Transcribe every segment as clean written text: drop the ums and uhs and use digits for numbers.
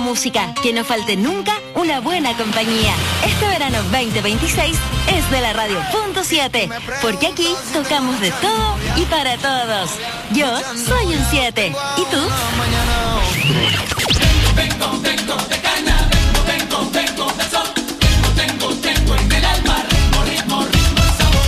música, que no falte nunca una buena compañía. Este verano 2026 es de la Radio Punto 7, porque aquí tocamos de todo y para todos. Yo soy un 7. ¿Y tú? Vengo de caña, vengo de sol, tengo en el alma ritmo, sabor.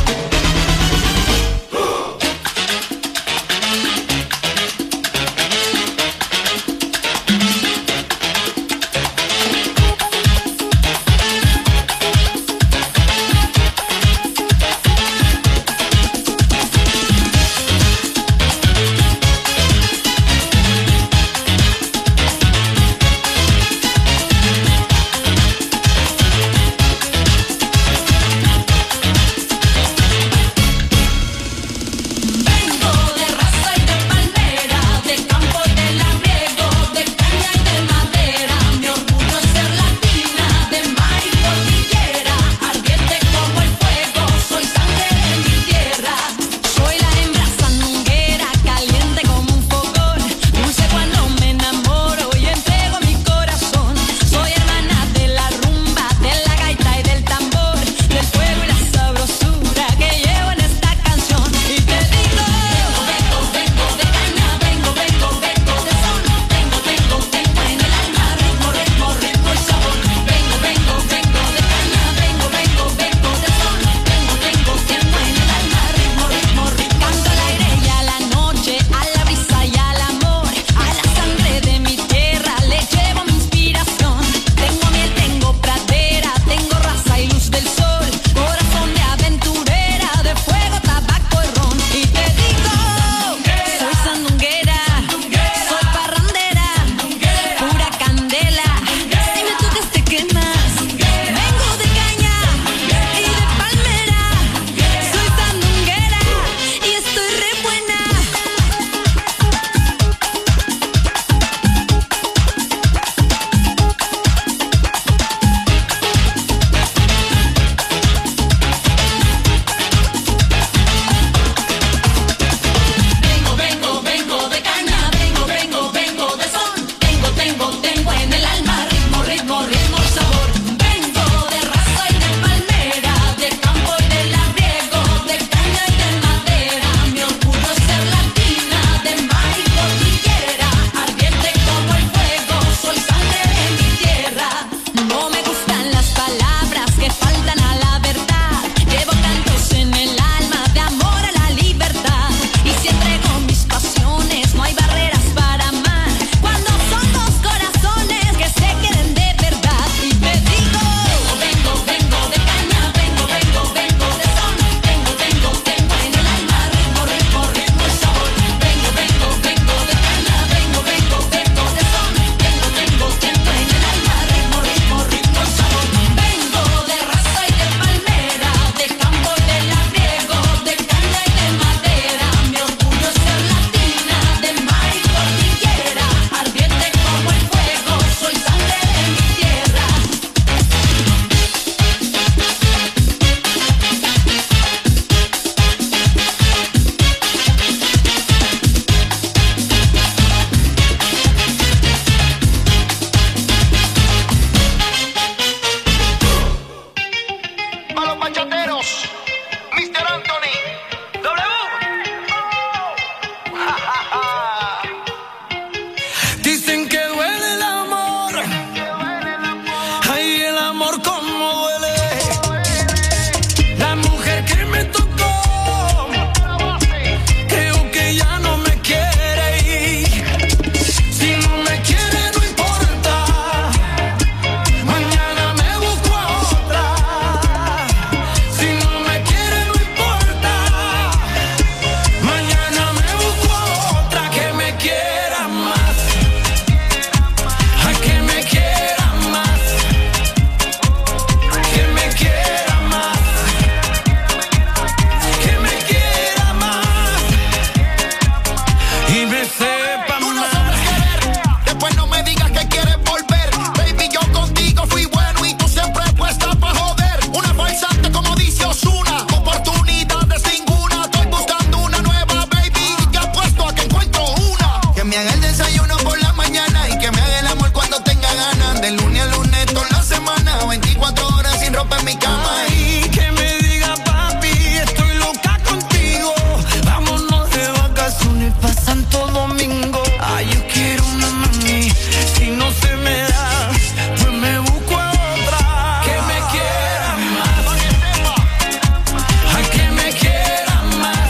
pa' mi cama y que me diga papi, estoy loca contigo. Vámonos de vacaciones pa' Santo Domingo. Ay, yo quiero una mami, si no se me da, pues me busco a otra. Que me quiera más. Ay, que me quiera más.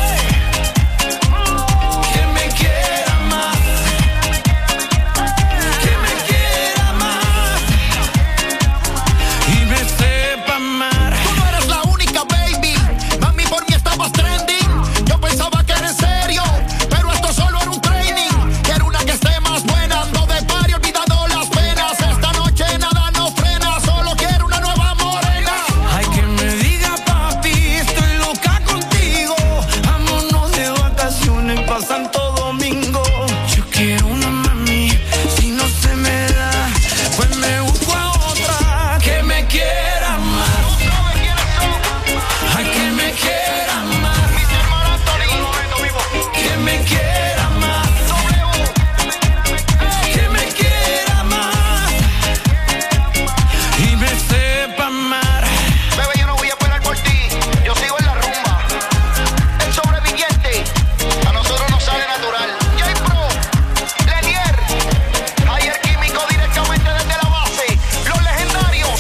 Que me quiera más. Que me quiera más. Y me sepa amar. Tú no eres la única, baby. Mami, por mí estabas trending. Yo pensaba que era en serio, pero esto solo era un training. Quiero una que esté más buena, ando de party olvidando las penas. Esta noche nada nos frena, solo quiero una nueva morena. Ay, que me diga papi, estoy loca contigo. Vámonos de vacaciones pa' Santo Domingo. Yo quiero una mami, si no se me da, pues me busco a otra. Que me quiera más. Ay, que me quiera más. Que me quiera más. Que me quiera más. Y me sepa amar. Bebé, yo no voy a esperar por ti. Yo sigo en la rumba. El sobreviviente, a nosotros nos sale natural. J-Pro, Lenier, Ayer Químico directamente desde la base. Los legendarios.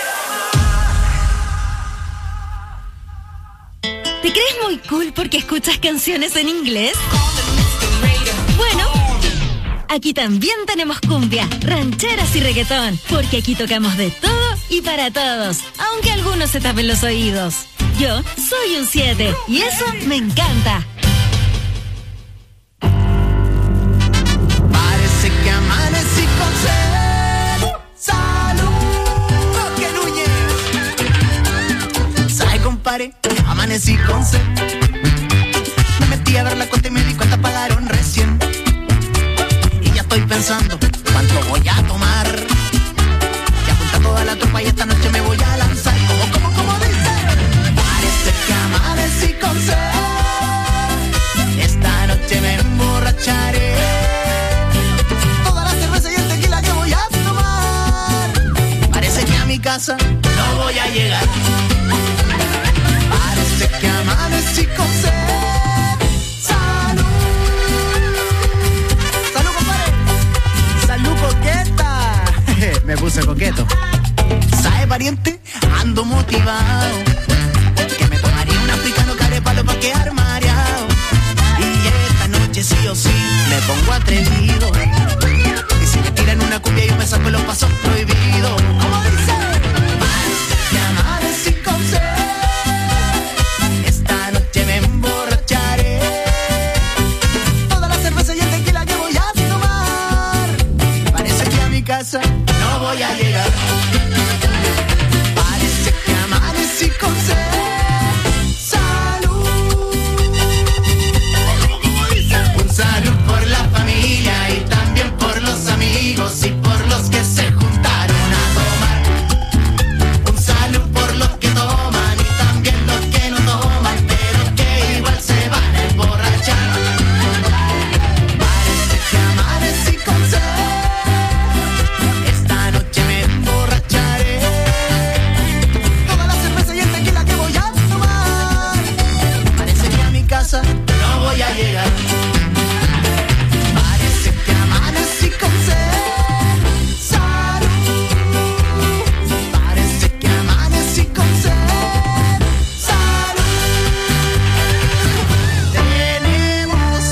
¿Te crees muy cool porque escuchas canciones en inglés? Bueno, aquí también tenemos cumbia, rancheras y reggaetón, porque aquí tocamos de todo y para todos, aunque algunos se tapen los oídos. Yo soy un 7 y eso me encanta. Parece que amanecí con sed. Salud, Roque Núñez. ¿Sabe, compadre? Amanecí con sed. Me metí a ver la cuenta y me di cuenta pagaron recién. Y ya estoy pensando cuánto voy a tomar. Ya junta toda la tropa y esta noche me voy a lanzar. ¿Cómo dice? Parece que amanecí con sed. Esta noche me emborracharé. Toda la cerveza y el tequila que voy a tomar. Parece que a mi casa no voy a llegar. Parece que amanecí con sed. Salud. Salud, compadre. Salud, coqueta. Me puse coqueto. ¿Sabe, pariente? Ando motivado. Que me tomaría un africano carepalo pa' quedar mareado. Y esta noche sí o sí me pongo atrevido. Y si me tiran una cumbia yo me saco los pasos prohibidos. ¿Cómo dice? Parece que amanecí con sed. Esta noche me emborracharé. Toda la cerveza y el tequila que voy a tomar. Parece que a mi casa no voy a llegar. Parece que amanecí con sed. Salud. Un salud por la familia y también por los amigos y por los que se juntaron a tomar. Un salud por los que toman y también los que no toman, pero que igual se van a emborrachar. Parece que amanecí con sed. Esta noche me emborracharé. Toda la cerveza y el tequila que voy a tomar. Parece que a mi casa no voy a llegar. Parece que amanecí con sed. Salud. Parece que amanecí con sed. Salud. Tenemos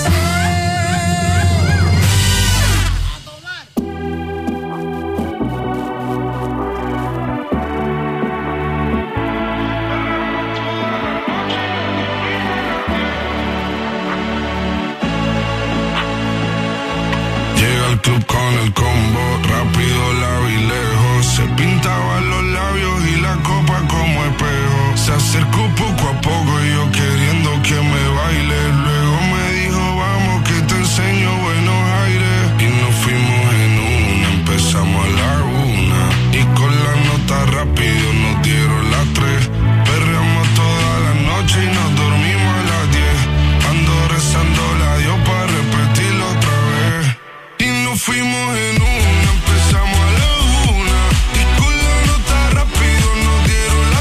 Llega al club con el combo, rápido la vi lejos. Se pintaban los labios y la copa como espejo. Se acercó poco a poco y yo queriendo que me baile. Luego me dijo vamos que te enseño buenos aires. Y nos fuimos en una, empezamos a la 1. Y con la nota rápido nos dieron las 3. Perreamos toda la noche y nos dormimos a las 10. Ando rezando la Dios para repetirlo otra vez. Y nos fuimos en una, empezamos a la 1. Y con la nota rápido nos dieron las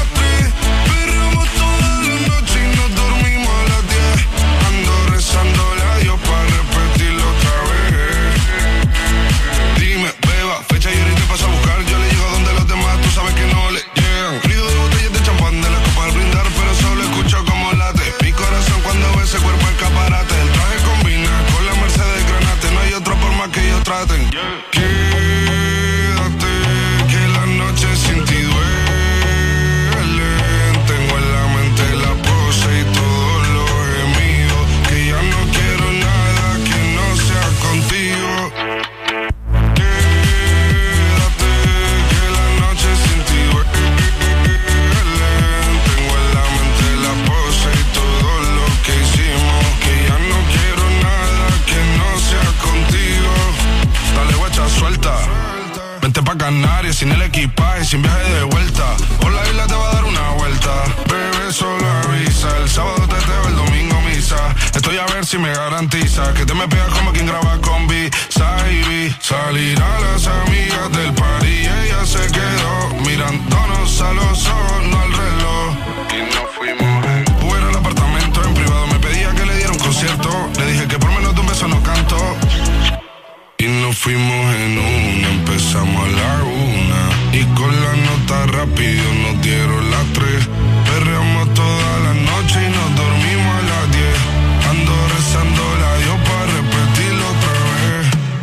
equipaje, sin viaje de vuelta. Por la isla te va a dar una vuelta. Bebé, solo avisa. El sábado teteo, el domingo misa. Estoy a ver si me garantiza que te me pegas como quien graba con B-Side. Salir a las amigas del party y ella se quedó mirándonos a los ojos, no al reloj. Y nos fuimos fuera al apartamento en privado. Me pedía que le diera un concierto. Le dije que por menos de un beso no canto. Y nos fuimos en una, empezamos a la 1. Y con la nota rápido nos dieron las 3. Perreamos toda la noche y nos dormimos a las 10. Ando rezando la Dios para repetirlo otra vez.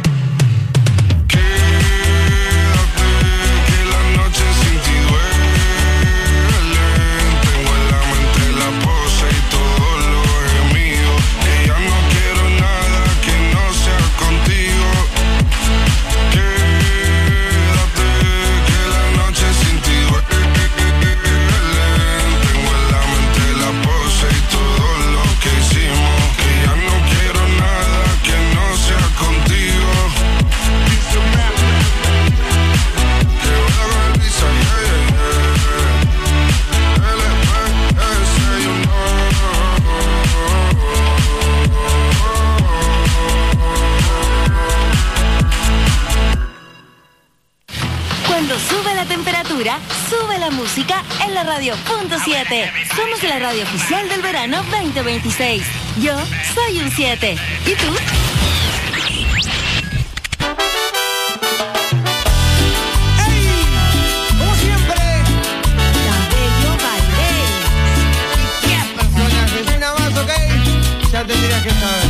Quédate, que la noche sin ti duele. Tengo en la mente la pose y todo lo gemido. Que ya no quiero nada que no sea contigo. Quédate, que la noche sin ti duele. Tengo en la mente la pose y todo lo que hicimos. Que ya no quiero nada que no sea contigo. Que voy a coger visa, yeah, yeah. LPS, you know. Cuando sube la temperatura, sube la música en la radio.7. Somos la radio oficial del verano 2026. Yo soy un 7. ¿Y tú? Como siempre, La Bello Valdés. ¿qué personajes? Una más, ¿ok? Ya tendrías que saber.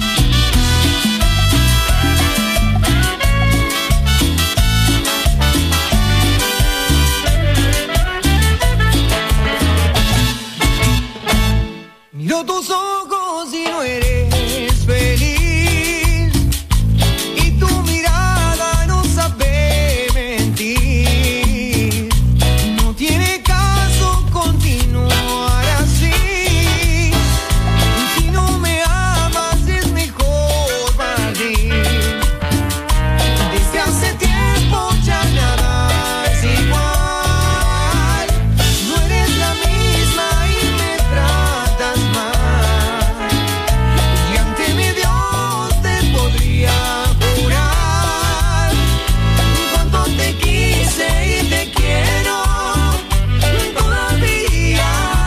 Miro tus ojos y no eres feliz. Y tu mirada no sabe mentir. No tiene caso continuar así. Si no me amas es mejor partir. Desde hace tiempo ya nada es igual. No eres la misma y me tratas mal. Y ante mi Dios te podría jurar cuánto te quise y te quiero todavía.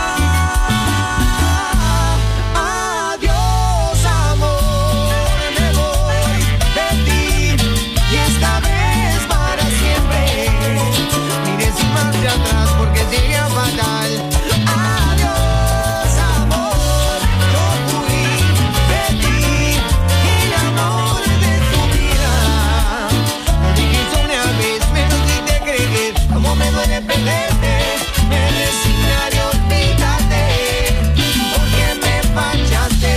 Adiós, amor, me voy de ti y esta vez para siempre. Mire sin marcha atrás porque sería fatal. Adiós, amor, yo fui de ti y el amor de tu vida. Lo dijiste una vez, menos ni te creer cómo me duele perderte. Me resignaré a olvidarte porque me fallaste.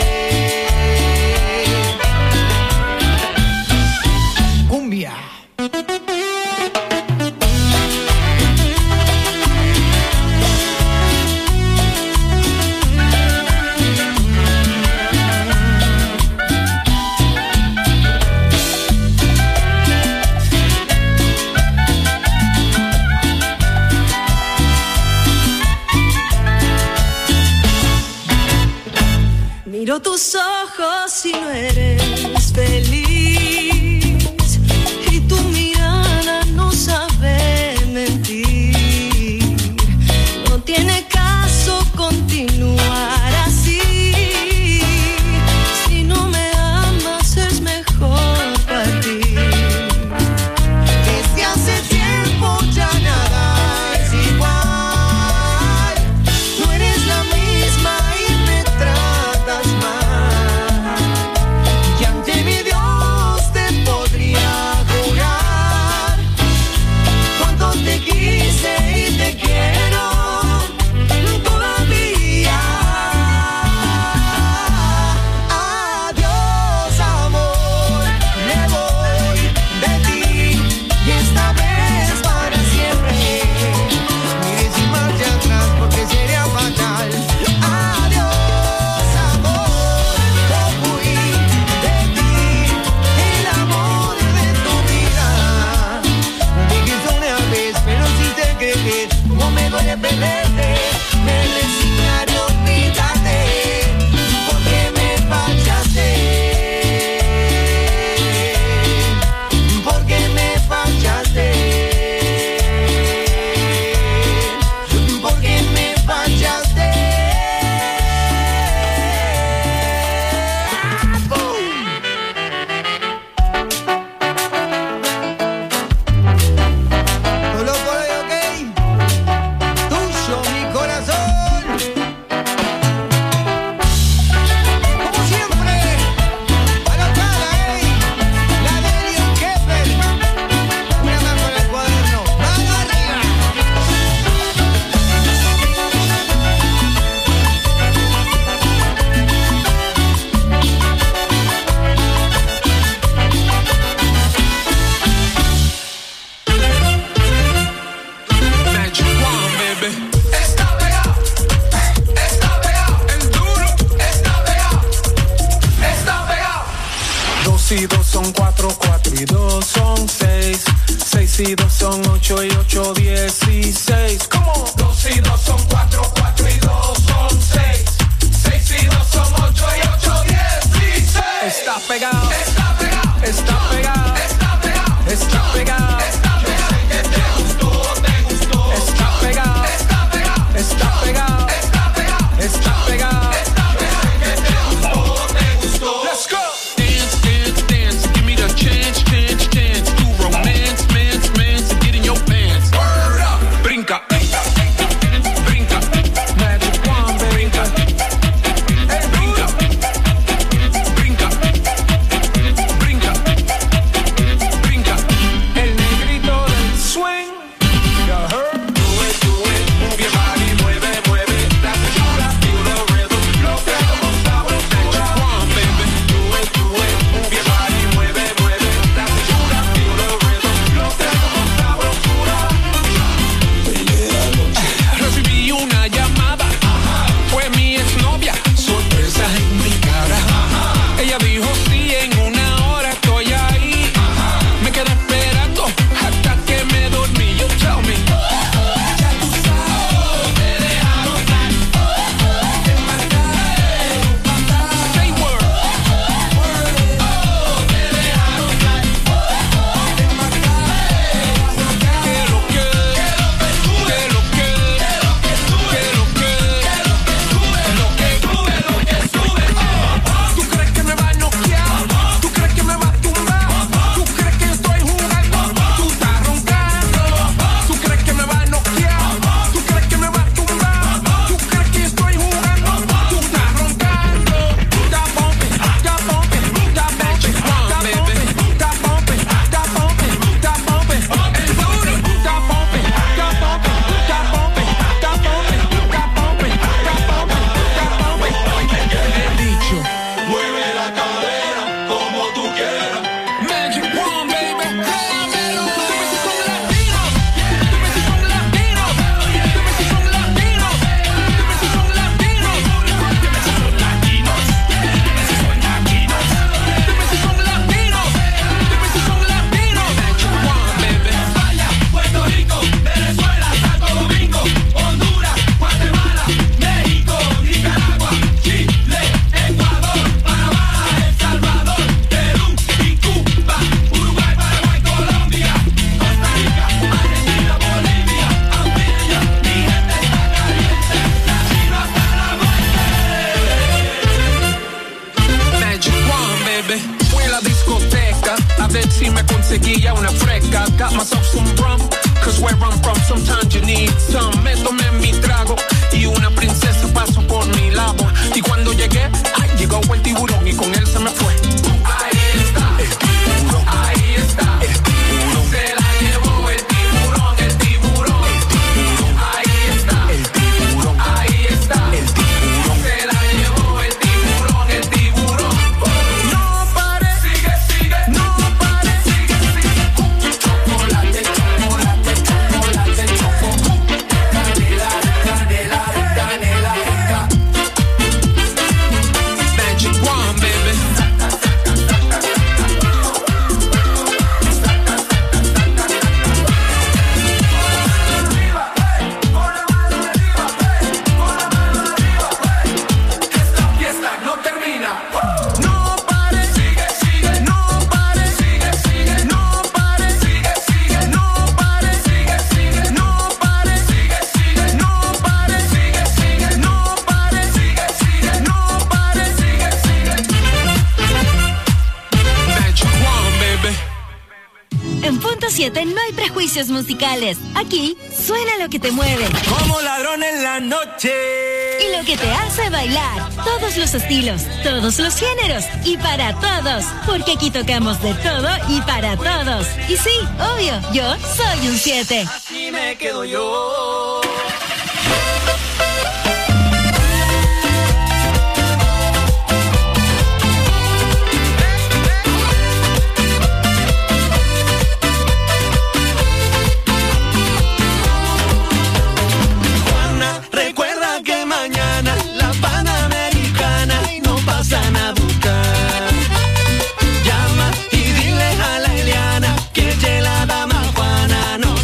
Cumbia. Miro tus ojos y no eres feliz. Y tu mirada no sabe mentir. No tiene caso continuar así. Si no me amas es mejor partir. Desde hace tiempo ya nada es igual. No eres la misma y me tratas mal. Y ante son 8 y 8, 16. ¿Cómo? 2 y 2 son 4, 4 y 2 son 6. 6 y 2 son 8 y 8, 16. Está pegado. Está pegado. Está pegado. Está pegado. Está pegado. Está pegado. Que te gustó, te gustó. Está pegado. Está pegado. Está pegado. Está pegado. Está pegado. Está pegado. Que te gustó, te gustó. Let's go. Dance, dance, dance. Give me the chance, chance, chance to romance, mance, mance, and get in your pants. Word up. Brinca, brinca, brinca. Magic wand, Brinca, Hey, brinca, brinca, brinca, brinca. el negrito del swing. You heard? Do it, move your body, mueve, mueve. La cintura, feel the rhythm. Lo que hagamos sabrosura. One, baby. Do it, move your body, mueve, mueve. La cintura, feel the rhythm. Lo que hagamos sabrosura. Recibí una llamada, fue mi exnovia, sorpresa en mi cara. Ella dijo sí, en una hora estoy ahí. Me quedé esperando hasta que me dormí. You tell me. Ya tú sabes, te dejaron dar. Te marcaron, say word. Te dejaron dar. Te marcaron. Que lo que, que lo que, que lo que, lo que sube. ¿Tú crees que me va a noquear? ¿Tú crees que me va a tumbar? ¿Tú crees que estoy jugando? Tú estás roncando. ¿Tú crees que me va a noquear? ¿Tú crees que me va a tumbar? ¿Tú crees que estoy jugando? Tú estás roncando. Está bumping, está bumping, está bumping, está bumping, está bumping, está bumping, está bumping. El duro está bumping, está bumping, está bumping, está bumping, está bumping, está bumping, está bumping. He dicho. Mueve la cadera como tú quieras. Magic Wand, baby. Dímelo. Dime si son latinos. Dime si son latinos. Dime si son latinos. Dime si son latinos. Dime si son latinos. Dime si son latinos. Dime si son latinos. Dime si son latinos. Magic Wand, baby. España, Puerto Rico, Venezuela, Santo Domingo, Honduras, Guatemala, México, Nicaragua, Chile, Ecuador, Panamá, El Salvador, Perú y Cuba, Uruguay, Paraguay, Colombia, Costa Rica, Argentina, Bolivia, Antillas, mi gente está caliente, latino hasta la muerte. Magic Wand, baby. Fui a la discoteca a ver si me conseguía una fresca. Got myself some rum, cause where I'm from sometimes you need some. Me tomé mi trago y una princesa pasó por mi lado. Y cuando llegué, ay, llegó el tiburón y con él se me fue. Ahí está, ahí está, se la llevó el tiburón, el tiburón. Ahí está, ahí está, se la llevó el tiburón, el tiburón. No pare, Sigue, sigue, no pare. sigue, sigue. Chocolate, chocolate, chocolate, choco. Canela, canela, canela, rica. Magic Wand, baby. Esta fiesta no termina. No pare, Sigue, sigue, no pare, sigue, sigue, no pare, sigue, sigue, no pare, sigue, sigue, no pare, sigue, sigue, no pare, sigue, sigue, no pare, sigue, sigue, no pare. sigue, sigue. Magic Wand, baby. En Punto 7 no hay prejuicios musicales. Aquí suena lo que te mueve Como ladrón en la noche. y lo que te hace bailar. Todos los estilos, todos los géneros y para todos. Porque aquí tocamos de todo y para todos. Y sí, obvio, yo soy un 7. Así me quedo yo. Juana, recuerda que mañana la Panamericana no pasan a buscar. Llama y dile a la Eliana que la dama Juana no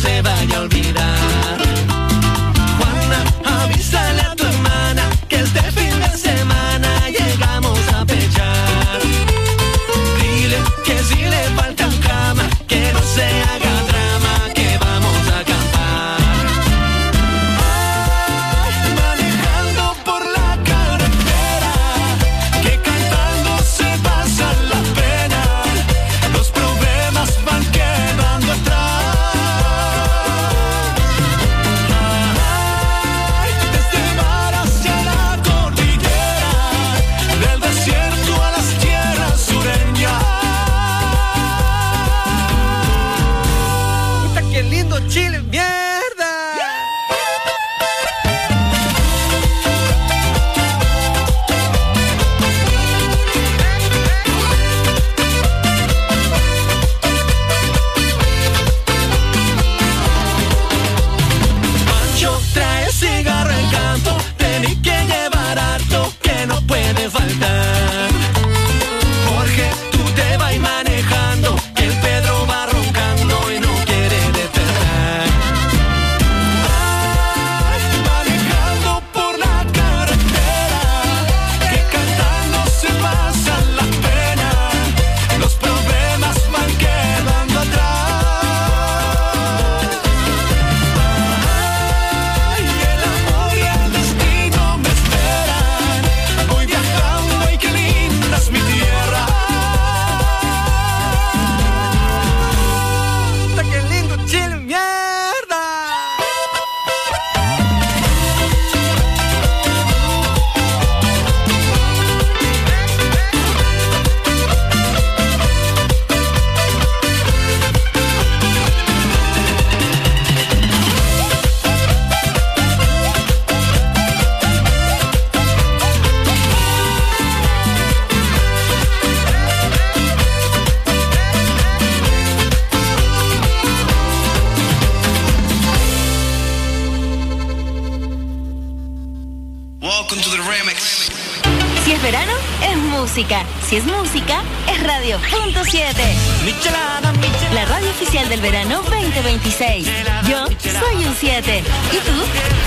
es verano, es música. Si es música, es Radio.7. La radio oficial del verano 2026. Yo soy un 7. ¿Y tú?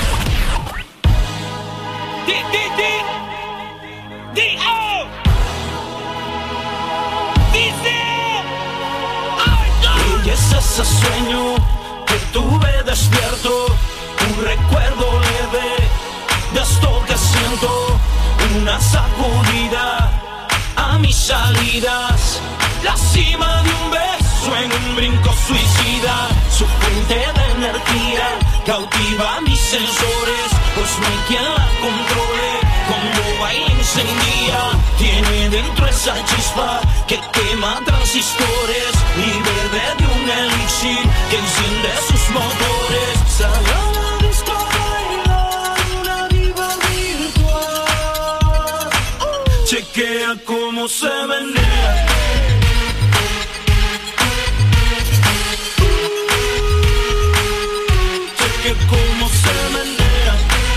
Y es ese sueño que tuve despierto, un recuerdo leve de esto que siento, una sacudida a mis salidas, la cima de un beso en un brinco suicida, su fuente de energía cautiva mis sensores, pues no hay quien la controle, cuando baila encendida, tiene dentro esa chispa que quema transistores y bebe de un elixir que enciende sus motores. Salió a la disco a bailar una diva virtual. Chequea cómo se menea. Chequea cómo se menea.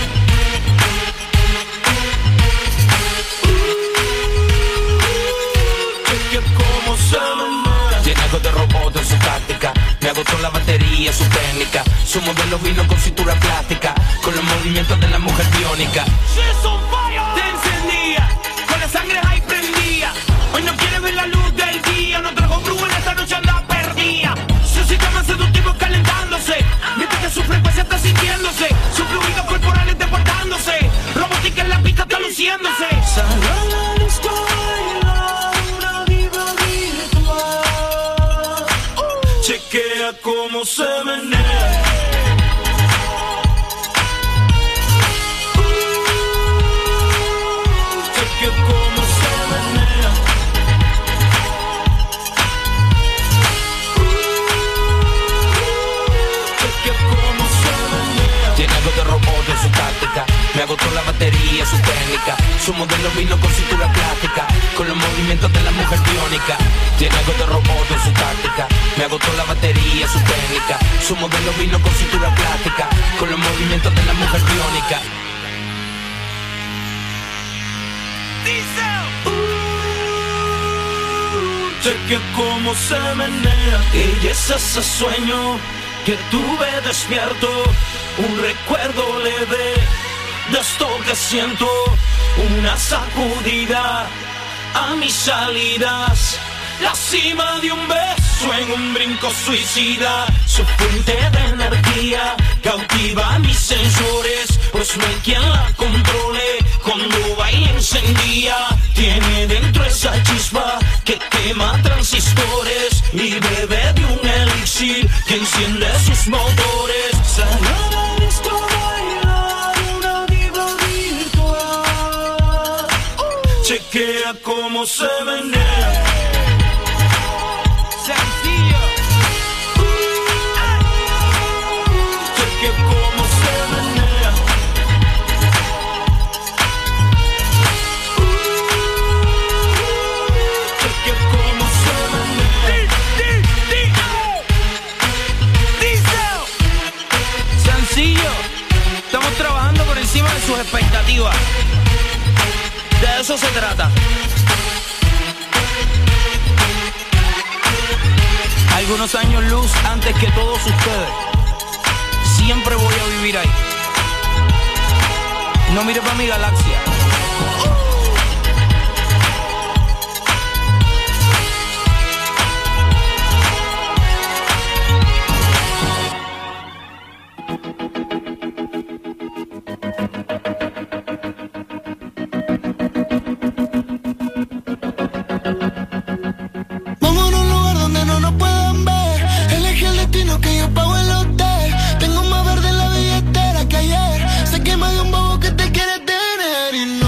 Chequea cómo se menea. Tiene algo de robot en su táctica, me agotó la batería, su técnica. Su modelo vino con cintura plástica, con los movimientos de la mujer biónica. She's on fire. Te encendía, con la sangre ahí prendía. Hoy no quiere ver la luz del día, no trajo brujo en esta noche anda perdida. Su sistema seductivo calentándose, mientras que su frecuencia está sintiéndose, sus fluidos corporales deportándose, robótica en la pista está luciéndose. Salió a la disco a bailar una diva virtual. Chequea cómo se menea. Chequea cómo se menea. Chequea cómo se menea. Tiene algo de robot en su táctica, me agotó la batería, su técnica. Su modelo vino con cintura plástica, con los movimientos de la mujer biónica. Tiene algo de robot en su táctica, me agotó la batería, su técnica. Su modelo vino con cintura plástica, con los movimientos de la mujer biónica. Chequea cómo se menea. Y es ese sueño que tuve despierto, un recuerdo leve de esto que siento, una sacudida a mis salidas, la cima de un beso en un brinco suicida, su fuente de energía cautiva mis sensores, pues no hay quien la controle, cuando baila encendía, tiene dentro esa chispa que quema transistores y bebe de un elixir que enciende sus motores. Salió a la disco a bailar una diva virtual. Chequea cómo se menea. Sencillo. Chequea cómo se menea. Chequea cómo se menea. Sencillo. Estamos trabajando por encima de sus expectativas. De eso se trata. Algunos años luz antes que todos ustedes. Siempre voy a vivir ahí. No mire para mi galaxia. Vamos a un lugar donde no nos puedan ver. Elegí el destino que yo pago el hotel. Tengo más verde en la billetera que ayer. Sé que más de un bobo que te quiere tener y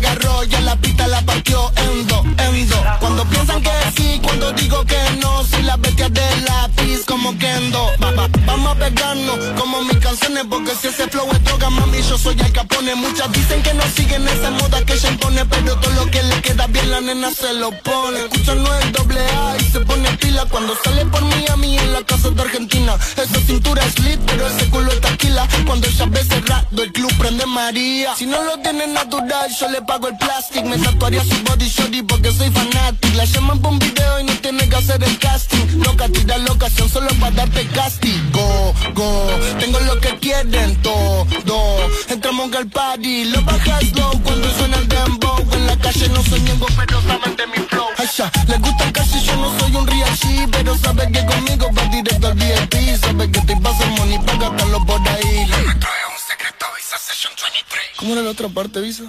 agarró, ya la pista la partió en dos. Cuando piensan que sí, cuando digo que no, si las bestias de lápiz como Kendo. Vamos a pegarnos como mis canciones, porque si ese flow es droga, mami, yo soy Al Capone. Muchas dicen que no siguen esa moda que ella impone, pero todo lo que le queda bien la nena se lo pone. Escuchan no es doble A y se pone pila cuando sale por Miami en la casa de Argentina. Esa cintura es lit, pero ese culo es taquila. Cuando ella ve cerrado, el club prende María. Si no lo tiene natural, yo le pago el plástico. Me tatuaría su body shorty porque soy fanatic. La llaman por un video y no tiene que hacer el casting. Loca, tira la ocasión solo para darte castigo. Tengo lo que quieren todo. Entramos al party, lo bajas slow cuando suena el dembow. En la calle no soy ñengo, pero saben de mi flow. Asha, les gusta el cash y yo no soy un real G, pero sabe que conmigo va directo al VIP. Sabe que te pasa el money para gastarlo por ahí. Le meto un secreto, Visa Session 23. ¿Cómo era la otra parte, Visa?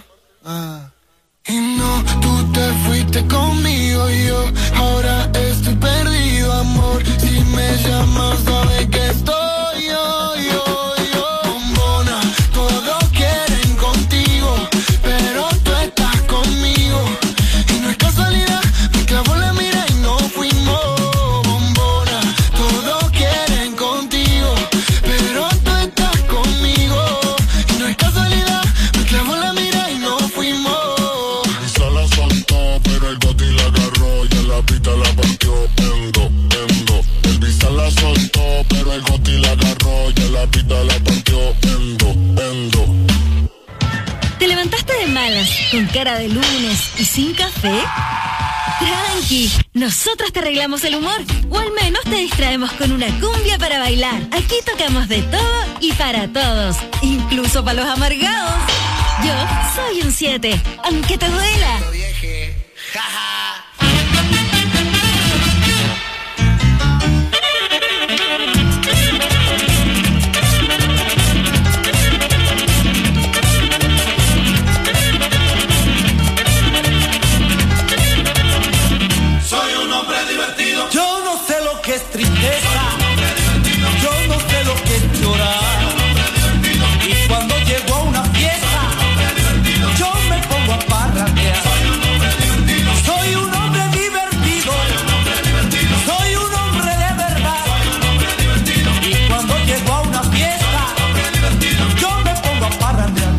Y no, tú te fuiste conmigo y yo ahora estoy perdido, amor. Si me llamas, sabes que estoy yo. Bombona, todos quieren contigo, pero tú estás conmigo. Y no es casualidad, me clavó la mira y no fuimos. Bombona, todos quieren contigo, pero tú estás conmigo. Y no es casualidad, me clavó la mira y no fuimos. La soltó, pero el Goti la agarró y en la pista la partió en dos. El Visa la soltó, pero el Goti la agarró y en la pista la partió en dos. ¿Te levantaste de malas, con cara de lunes y sin café? Tranqui, nosotros te arreglamos el humor, o al menos te distraemos con una cumbia para bailar. Aquí tocamos de todo y para todos, incluso para los amargados. Yo soy un 7, aunque te duela. Soy un hombre divertido. Yo no sé lo que es tristeza, yo no sé lo que es llorar. Y cuando llego a una fiesta, yo me pongo a parrandear. Soy un hombre divertido, soy un hombre de verdad. Y cuando llego a una fiesta, yo me pongo a parrandear.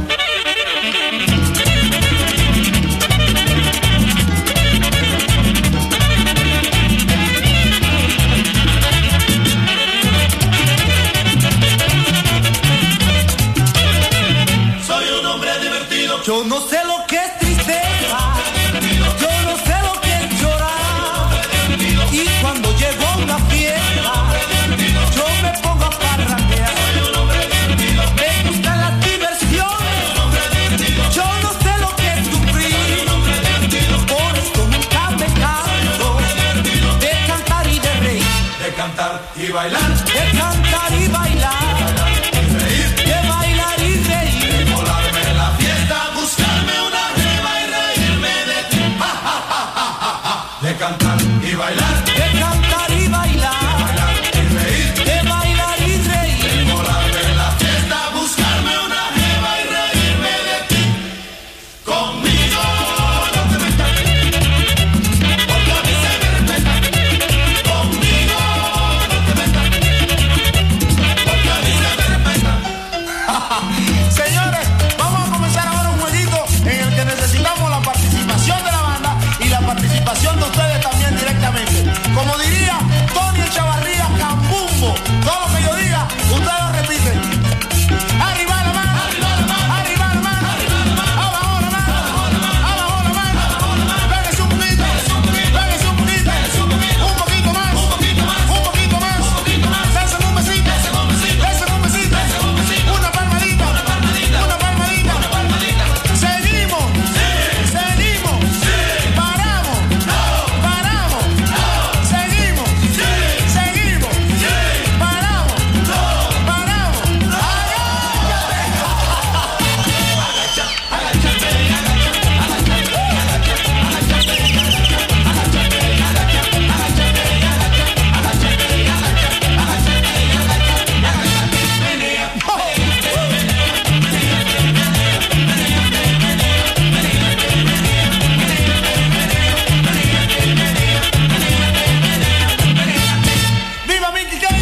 Yo no sé lo que es tristeza, yo no sé lo que es llorar. Y cuando llego a una fiesta, yo me pongo a parrandear. Me gustan las diversiones, yo no sé lo que es sufrir. Por esto nunca me canso de cantar y de reír. De cantar y bailar. De cantar y bailar. De bailar y reír. Volarme en la fiesta, buscarme una jeva y reírme de ti. Ja, ja, ja, ja, ja, ja. De cantar y bailar. De cantar y bailar. Y reír. De bailar y reír. Volarme en la fiesta, buscarme una jeva y reírme de ti. Conmigo no te metas, porque a mí se me respeta. Conmigo no te metas, porque a mí se me respeta. Señores, vamos a comenzar ahora un jueguito en el que necesitamos la participación de la banda y la participación de ustedes también directamente.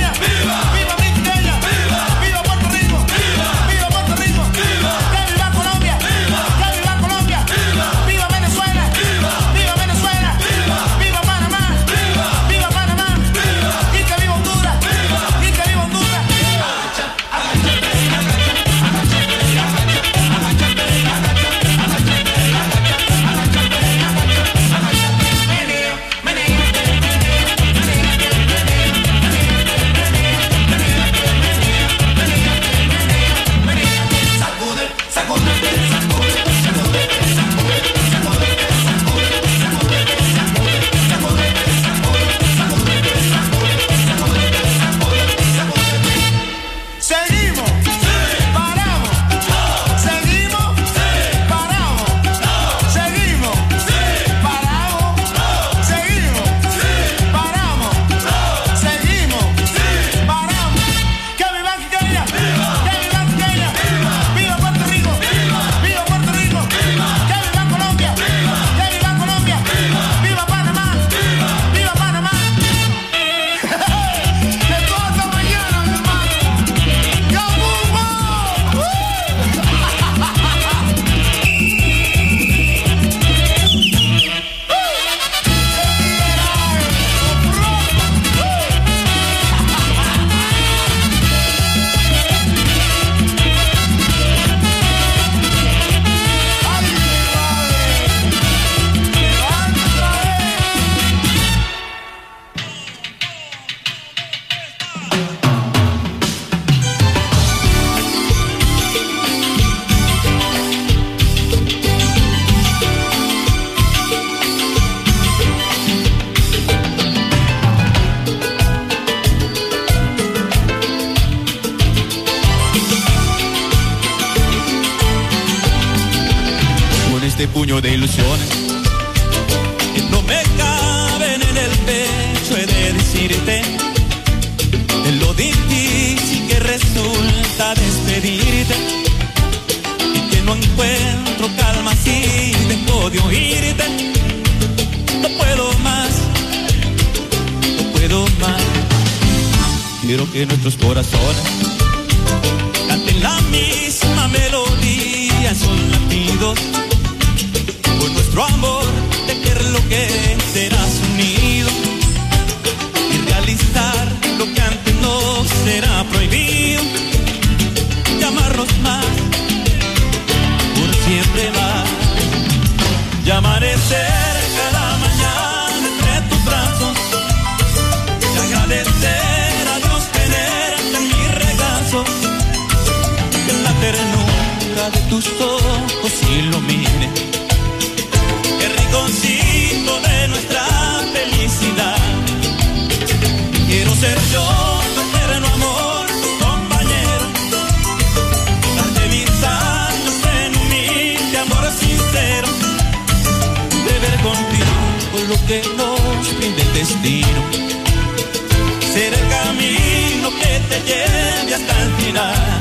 quiteña. Viva mi quiteña. Viva Puerto Rico. Viva Puerto Rico. Que viva Colombia. Que viva Colombia. Viva Venezuela. Viva Venezuela. Viva Panamá. Viva Panamá. Y que viva Honduras. Y que viva Honduras. Seguimos, paramos, seguimos, paramos, seguimos, paramos, seguimos, paramos, seguimos, paramos. Que viva Quiteña, que viva Quiteña, viva Puerto Rico, viva Puerto Rico, que viva Colombia, que viva Colombia, viva Panamá, viva Panamá. De toda esta mañana, mi hermano. ¡Ya Bumbo! Con este puño de ilusiones que no me caben en el pecho, he de decirte de lo difícil que resulta despedirte y que no encuentro calma si dejo de oírte. No puedo más, no puedo más. Quiero que nuestros corazones canten la misma melodía en sus latidos. Por nuestro amor, tejer lo que serás unido y realizar lo que antes no será prohibido. Y amarnos más, por siempre más. Y amanecer cada mañana entre tus brazos y agradecer a Dios tenerte en mi regazo. Que la ternura de tus ojos ilumine el rinconcito de nuestra felicidad. Quiero ser yo tu eterno amor, tu compañero, darte mis años en humilde amor sincero, beber contigo lo que nos brinde el destino, ser el camino que te lleve hasta el final.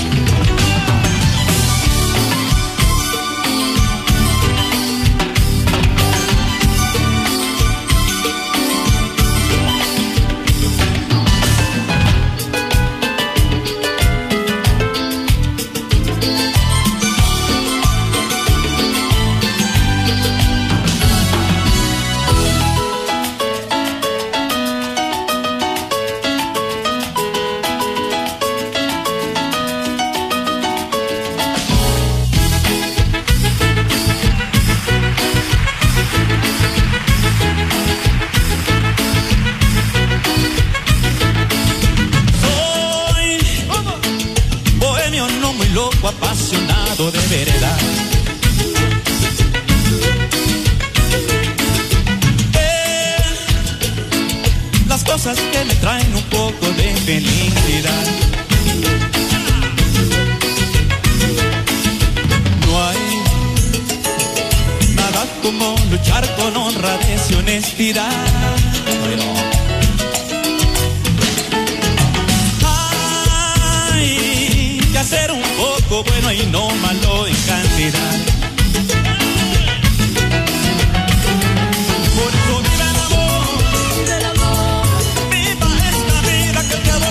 Apasionado de verdad. Las cosas que me traen un poco de felicidad. No hay nada como luchar con honradez y honestidad. Hay que hacer un poco bueno y no malo en cantidad. Por eso viva el amor, viva esta vida que te adoro.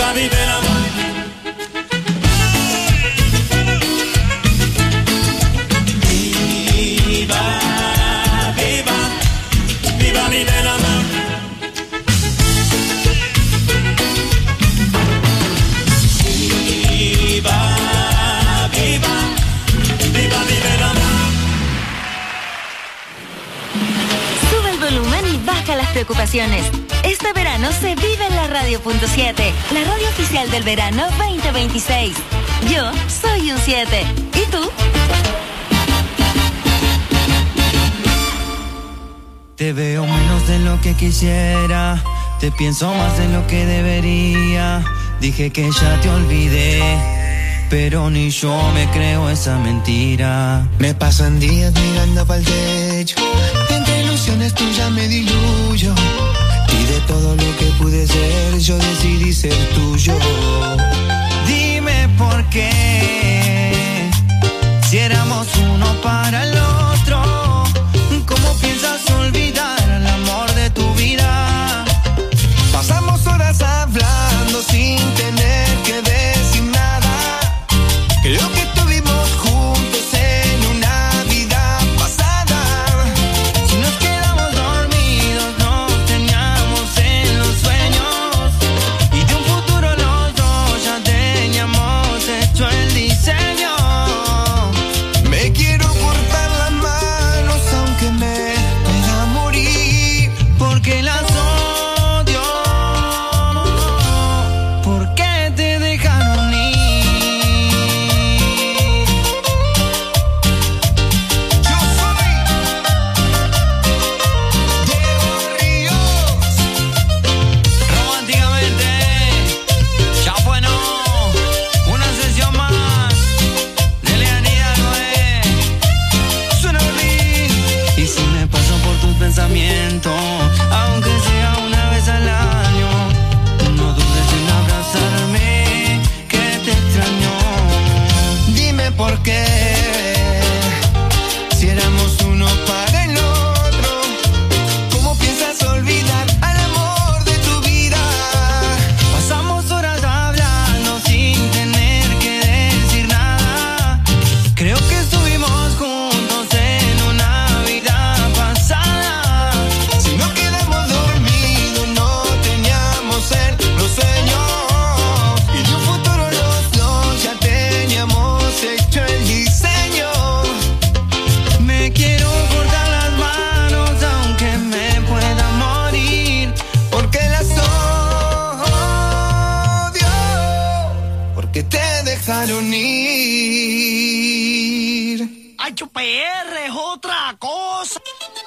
Viva, vive el amor. Viva, viva, viva, vive el amor. Viva, viva, viva, vive el amor. Sube el volumen y baja las preocupaciones. Este verano se vive en la Radio.7, la radio oficial del verano 2026. Yo soy un 7. ¿Y tú? Te veo menos de lo que quisiera, te pienso más de lo que debería. Dije que ya te olvidé, pero ni yo me creo esa mentira. Me pasan días mirando para el techo, entre ilusiones tuyas me diluyo. Y de todo lo que pude ser, yo decidí ser tuyo. Dime por qué, si éramos uno para el otro, ¿cómo piensas olvidar al amor de tu vida? Pasamos horas hablando sin tener que decir nada. Creo que estuvimos juntos en una vida pasada. Si nos quedamos dormidos, nos teníamos en los sueños, y de un futuro los dos ya teníamos hecho el diseño. Me quiero cortar las manos aunque me pueda morir, porque las odio. ¿Por qué te dejaron ir? yo soy Diego Ríos. Románticamente, ya bueno, una sesión más de Leonidas Noé. Suena el beat. Y si me paso por tus pensamientos, aunque sea una vez al año, no dudes en abrazarme, que te extraño. Dime por qué, si éramos uno para el otro, ¿cómo piensas olvidar al amor de tu vida? Pasamos horas hablando sin tener que decir nada. Creo que estuvimos juntos en una vida pasada. Si no quedamos dormidos, no teníamos los sueños. Y de un futuro los dos ya teníamos hecho el diseño. Me quiero cortar las manos aunque me pueda morir, Porque las odio, porque te dejaron ir. HPR es otra cosa.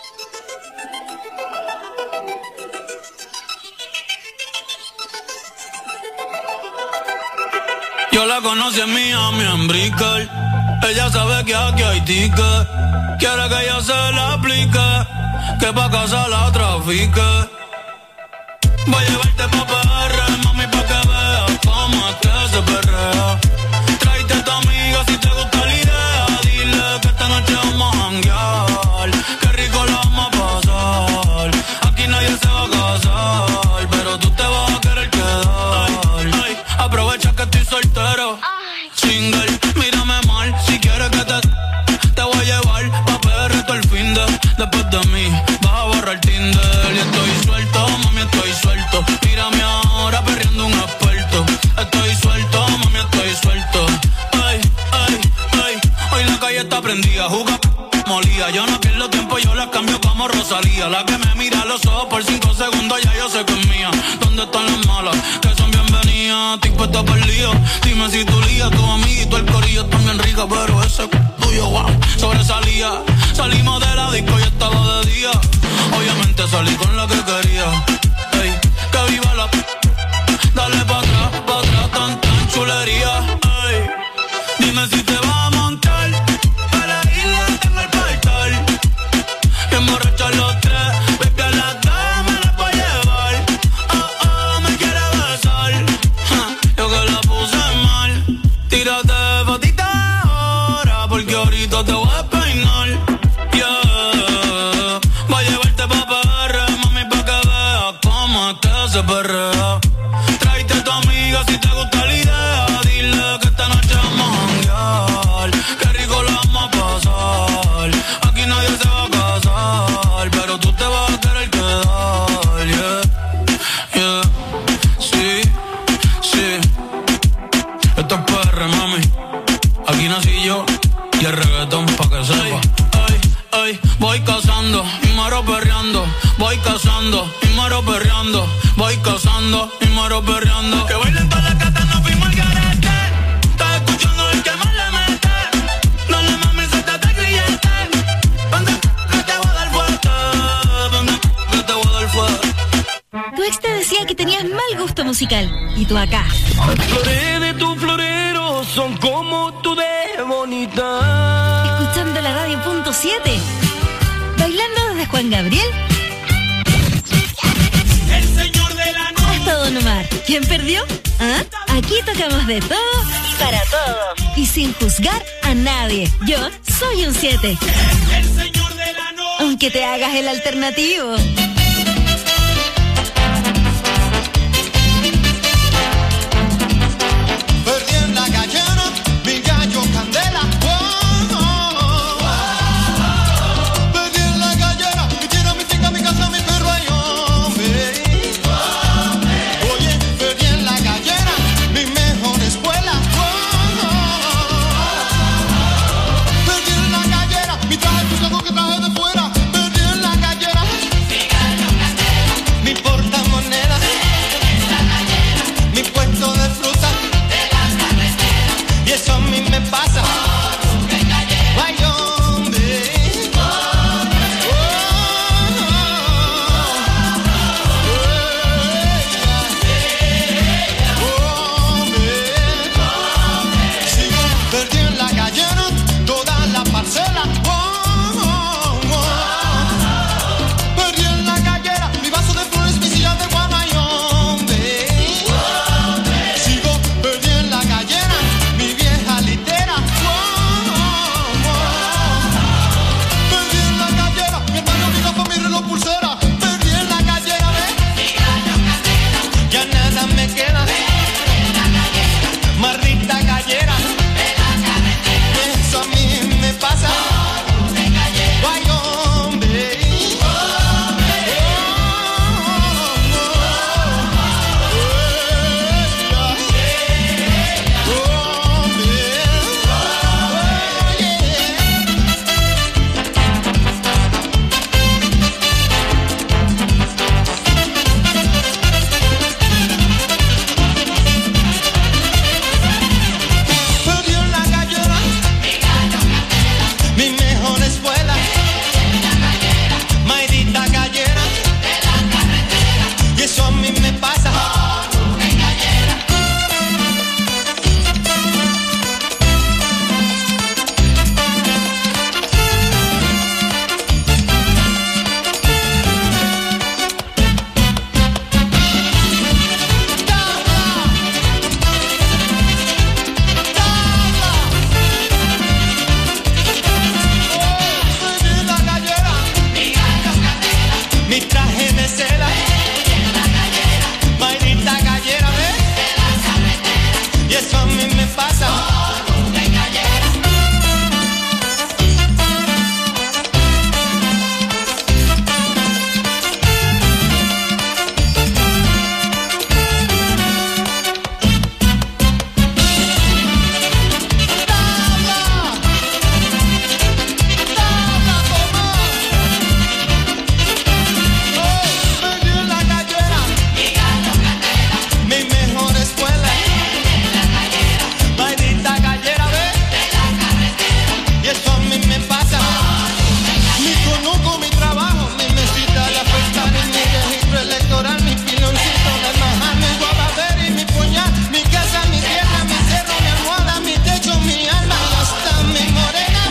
Yo la conocí en Miami, en Brickell. Ella sabe que aquí hay ticket. Quiere que yo se la aplique, que pa' casa la trafique. Voy a llevarte pa' PR, mami, pa' que veas cómo es que se perrea. Tráete a tu amiga si te gusta la idea. Dile que esta noche vamos a janguear, qué rico la vamos a pasar. Aquí nadie se va a casar, pero tú te vas a querer quedar. Ay, aprovecha que estoy soltero, single, mírame mal. Si quieres que te voy a llevar pa' PR todo el fin de. Después de mí vas a borrar Tinder. Y estoy suelto, mami, estoy suelto. Mírame ahora perreando un experto. Estoy suelto, mami, estoy suelto. Ay, ay, ay. Hoy la calle está prendida, juga molía. Yo no pierdo tiempo, yo la cambio como Rosalía. La que me mira a los ojos por 5 segundos, ya yo sé que es mía. ¿Dónde están las malas? Que son bienvenidas. Estoy puesta para el lío. Dime si tu lía, tu amiguito, el corillo están bien rica, pero ese tuyo, wow, sobresalía. Salimos de la disco y estaba de día. Obviamente salí con la que quería. Ey, que viva la... Dale pa' atrás, tan chulería. Ey, dime si te vas a montar. Para irla tengo el portal. Y emborrachar los tres. Baby, a las dos me las voy a llevar. Oh, oh, me quiere besar. Yo que la puse mal. Tírate fotita ahora, porque ahorita te voy a peinar. Yeah. Voy a llevarte pa' PR, mami, pa' que veas cómo es que se perrea. Tráete a tu amiga si Aquí nací yo y el reggaetón pa' que sepa. Ay, voy cazando y muero perreando. Voy cazando y muero perreando. Voy cazando y muero perreando. Que bailen todas las gatas, no fuimos al garete. Estás escuchando el que más le mete. Dale mami, suéltate el grillete. Vente que te voy a dar fuerte. Vente que te voy a dar fuerte. Tu ex te decía que tenías mal gusto musical. Y tú acá. Flores de tu florero son como tú de bonita. Escuchando la radio punto 7. Bailando desde Juan Gabriel. El señor de la noche. Hasta Don Omar. ¿Quién perdió? ¿Ah? Aquí tocamos de todo y para todos. Y sin juzgar a nadie. Yo soy un 7. El señor de la noche. Aunque te hagas el alternativo. Perdí en la gallera, mi gallo candela. Perdí en la gallera, mi tierra, mi finca, mi casa, mi perro y hombre. Oye, perdí en la gallera, mi mejor escuela. Perdí en la gallera, mi traje cruzado que traje de fuera. Perdí en la gallera, mi portamoneda, mi puesto de fruta. Y eso a mí me pasa. Ay, hombre. Sigo perdido en la gallera, toda la parcela. Perdí en la gallera, mi vaso de flores, mi silla de guana. Ay, hombre. Sigo perdido en la gallera, mi vieja litera. Perdí en la gallera, mi hermano, mi gafa, mi reloj, pulsera. Perdí en la gallera, ya nada me queda. Maldita gallera, eso a mí me pasa. Ay, hombre. Perdí en la gallera, mi mejor escuela. Maldita gallera, y eso a mí me pasa. Perdí en la gallera, mi traje de seda. Maldita gallera, y eso a mí me pasa. Perdí en la gallera, mi mejor escuela. Maldita gallera, y eso a mí me pasa. Mi conuco, mi trabajo, mi mesita, la pestaña, mi registro electoral, mi piloncito, la maja, mi guababera y mi puñal, mi casa, mi tierra, mi cerro, mi almohada, mi techo, mi alma y hasta mi morena.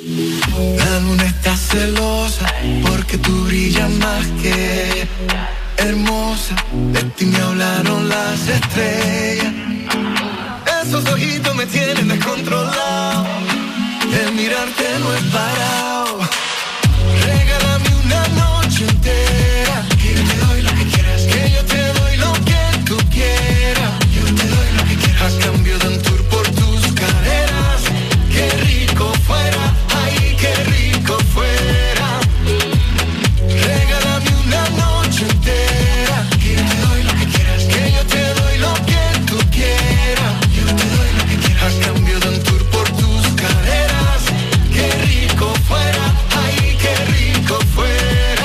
La luna está celosa porque tú brillas más que hermosa, de ti me hablaron las estrellas. Esos ojitos me tienen descontrolado, el mirarte no es parado. Regálame una noche entera, que yo te doy lo que quieras, que yo te doy lo que tú quieras. Yo te doy lo que quieras, a cambio de un tour por tus caderas. Qué rico fuera, ay, qué rico fuera. Regálame una noche entera, que yo te doy lo que quieras, que yo te doy lo que tú quieras. Yo te doy lo que quieras, a cambio de un tour por tus caderas. Qué rico fuera, ay, qué rico fuera.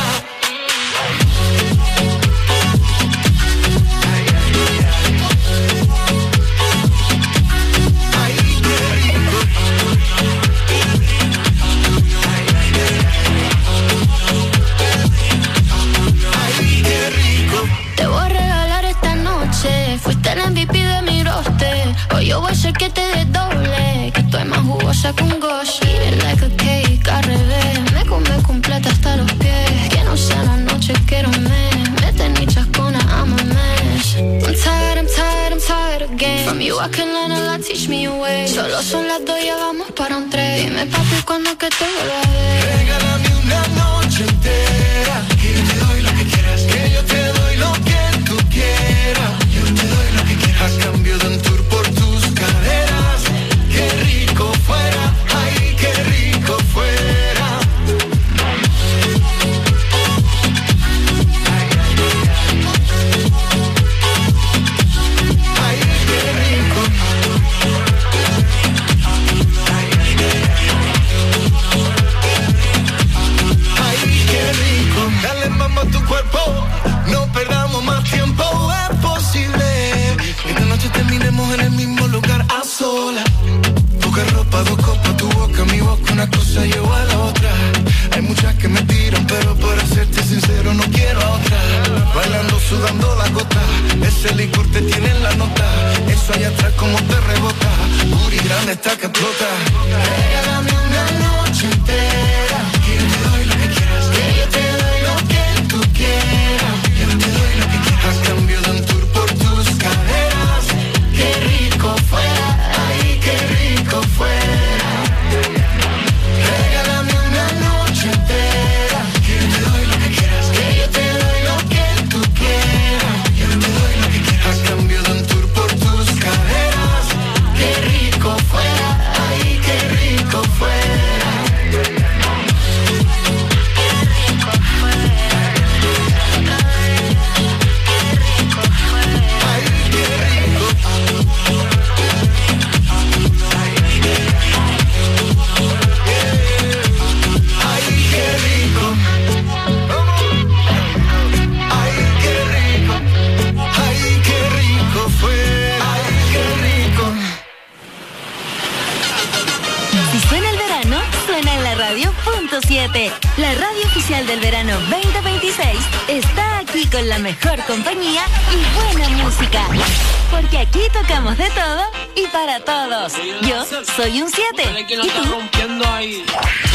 Te voy a regalar esta noche. Fuiste el MVP de mi roster. Hoy yo voy a hacer que te desdoble, que estoy más jugosa que un gosh. Eat it like a cake, al revés. Me come completa hasta los pies. Que no sea la noche, quiero un mes. Mete ni chascona, I'm a mess. I'm tired, I'm tired, I'm tired again. From you I can learn a lot, teach me a way. Solo son las 2, ya vamos para un 3. Dime papi, ¿cuándo que te vuelva a ver? Regálame una noche entera, que yo te doy lo que quieras, que yo te doy lo que tú quieras. Yo te doy lo que quieras, a cambio de un tour por tus caderas. Qué rico fuera, ay, qué rico fuera. Ay, qué rico. Ay, qué rico. Dale mamá a tu cuerpo, no perdamos más tiempo, es posible. Esta noche terminemos en el mismo lugar a solas. Poca ropa, 2 copas, tu boca, mi boca, una cosa lleva a la otra. Hay muchas que me tiran, pero para serte sincero no quiero a otra. Bailando, sudando la gota, ese licor te tiene en la nota. Eso allá atrás como te rebota, Uri grande está que explota. Regálame una noche entera, que yo te doy lo que quieras, que yo te doy lo que tú quieras. Yo te doy lo que quieras, a cambio de un tour por tus caderas. Qué rico fuera, ay, qué rico fuera. Regálame una noche entera, que yo te doy lo que quieras, que yo te doy lo que tú quieras. Yo te doy lo que quieras, a cambio de un tour por tus caderas. Qué rico fuera, ay, qué rico fuera. Si suena el verano, suena en la radio .7. La radio oficial del verano 2026 está aquí con la mejor compañía y buena música. Porque aquí tocamos de todo y para todos. Yo soy un 7. ¿Y tú? Rompiendo ahí.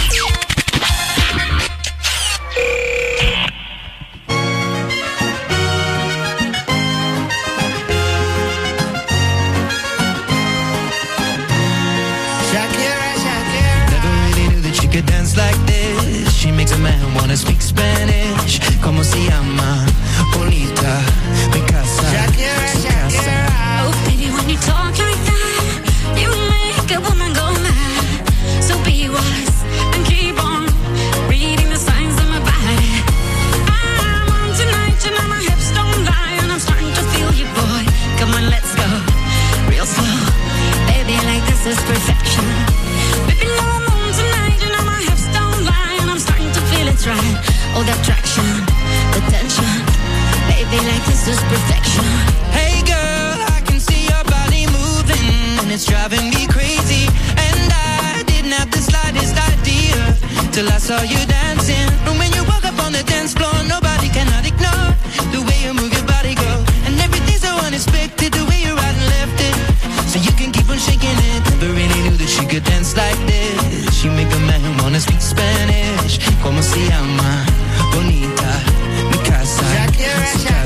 Could dance like this. She makes a man wanna speak Spanish. Como se llama? Bonita, mi casa, su casa. Oh, baby, when you talk like that, you make a woman go mad. So be wise and keep on reading the signs of my body. I'm on tonight, you know my hips don't lie, and I'm starting to feel you, boy. Come on, let's go real slow. Baby, like this is perfection. Baby, no, I'm on tonight, you know my hips don't lie, and I'm starting to feel it's right. Oh, the attraction, the tension. Baby, like this is perfection. Hey girl, I can see your body moving, and it's driving me crazy. And I didn't have the slightest idea till I saw you dancing. And when you walk up on the dance floor, nobody cannot ignore the way you move your body, girl. And everything's so unexpected, the way you right and left it. So you can keep on shaking it. Never really knew that she could dance like this. She make a man wanna speak Spanish. Como se llama? Bonita, mi casa, su casa.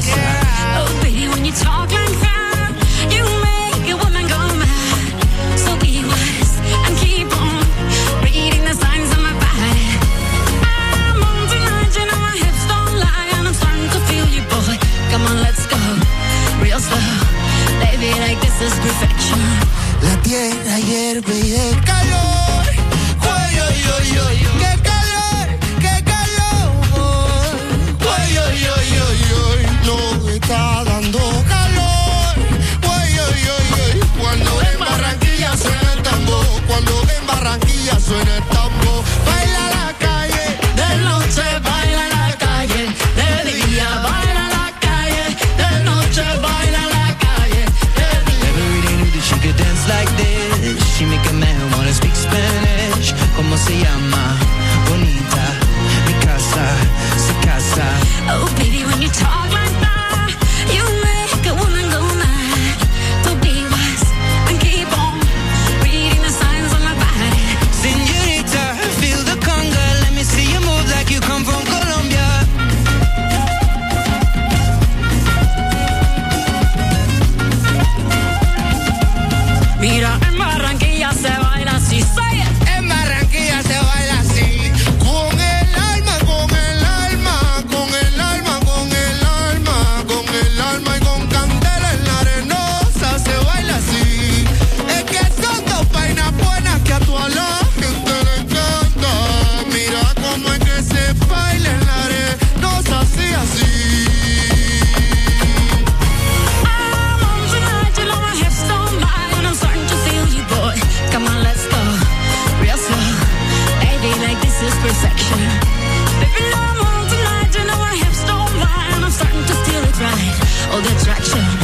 La tierra hierve y de calor. Uy, uy, uy, uy, qué calor, qué calor. Uy, uy, uy, uy, uy, no está dando calor. Uy, uy, uy, uy, cuando en Barranquilla suena el tambor, cuando en Barranquilla suena el tambor. Baila la calle, de noche baila la calle, de día baila la calle, de noche baila la calle, de día. Never really knew that she could dance like this. She make a man wanna speak Spanish. ¿Cómo se llama? Bonita, mi casa, su casa. Oh, baby, when you talk like that, you make a woman go mad. So be wise and keep on reading the signs on my body. Señorita, feel the conga. Let me see you move like you come from Colombia. Mira, en Barranquilla se baila así, say it. En Barranquilla se baila así, con el alma, con el alma, con el alma, con el alma, con el alma y con candela en la arenosa se baila así. Es que son dos vainas buenas que a toda la gente le encanta. Mira cómo es que se baila en la arenosa así, así. I'm on tonight, you know my hips don't lie, and I'm starting to feel you, boy. Come on, let's go, real slow. Baby, like this is perfection. Baby, I'm on tonight, you know my hips don't lie, and I'm starting to feel it right. All the attraction.